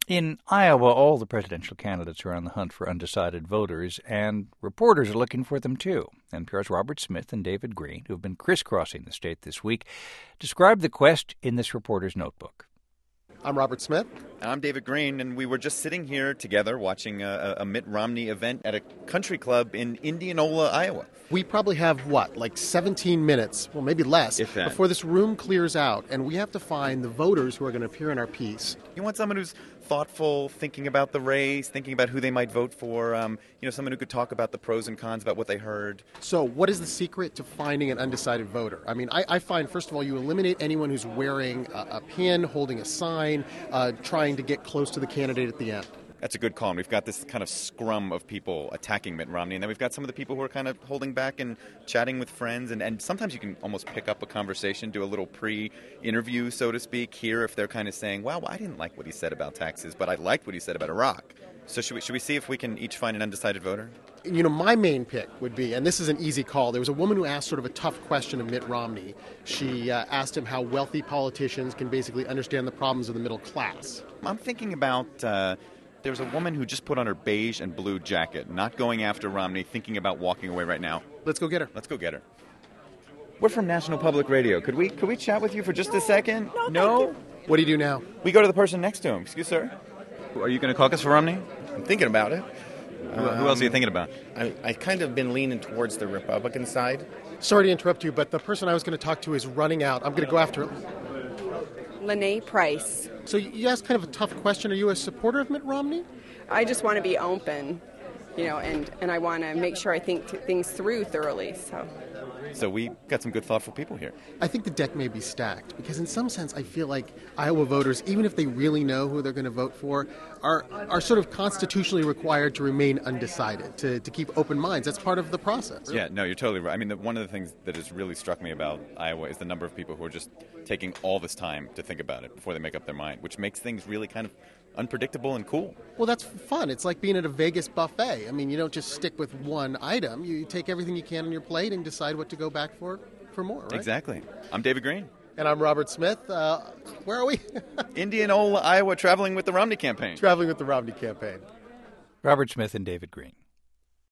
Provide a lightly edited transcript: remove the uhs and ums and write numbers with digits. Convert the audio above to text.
In Iowa, all the presidential candidates are on the hunt for undecided voters, and reporters are looking for them too. NPR's Robert Smith and David Green, who have been crisscrossing the state this week, describe the quest in this reporter's notebook. I'm Robert Smith. And I'm David Green, and we were just sitting here together watching a Mitt Romney event at a country club in Indianola, Iowa. We probably have, like 17 minutes, well, maybe less, If that. before this room clears out, and we have to find the voters who are going to appear in our piece. You want someone who's thoughtful, thinking about the race, thinking about who they might vote for, someone who could talk about the pros and cons, about what they heard. So what is the secret to finding an undecided voter? I mean, I find, first of all, you eliminate anyone who's wearing a pin, holding a sign, trying to get close to the candidate at the end. That's a good call. And we've got this kind of scrum of people attacking Mitt Romney. And then we've got some of the people who are kind of holding back and chatting with friends. And sometimes you can almost pick up a conversation, do a little pre-interview, so to speak, here if they're kind of saying, wow, I didn't like what he said about taxes, but I liked what he said about Iraq. So should we see if we can each find an undecided voter? My main pick would be, and this is an easy call, there was a woman who asked sort of a tough question of Mitt Romney. She asked him how wealthy politicians can basically understand the problems of the middle class. I'm thinking about... There's a woman who just put on her beige and blue jacket, not going after Romney, thinking about walking away right now. Let's go get her. Let's go get her. We're from National Public Radio. Could we chat with you for just a second? No? What do you do now? We go to the person next to him. Excuse sir. Are you going to caucus for Romney? I'm thinking about it. Who else are you thinking about? I kind of been leaning towards the Republican side. Sorry to interrupt you, but the person I was going to talk to is running out. I'm going to go after her. Lene Price. So you asked kind of a tough question. Are you a supporter of Mitt Romney? I just want to be open, and I want to make sure I think things through thoroughly. So we got some good, thoughtful people here. I think the deck may be stacked because in some sense I feel like Iowa voters, even if they really know who they're going to vote for, are sort of constitutionally required to remain undecided, to keep open minds. That's part of the process. Yeah, no, you're totally right. I mean, one of the things that has really struck me about Iowa is the number of people who are just taking all this time to think about it before they make up their mind, which makes things really kind of unpredictable and cool. Well, that's fun. It's like being at a Vegas buffet. I mean, you don't just stick with one item. You take everything you can on your plate and decide what to go back for more, right? Exactly. I'm David Green. And I'm Robert Smith. Where are we? Indianola, Iowa, traveling with the Romney campaign. Traveling with the Romney campaign. Robert Smith and David Green.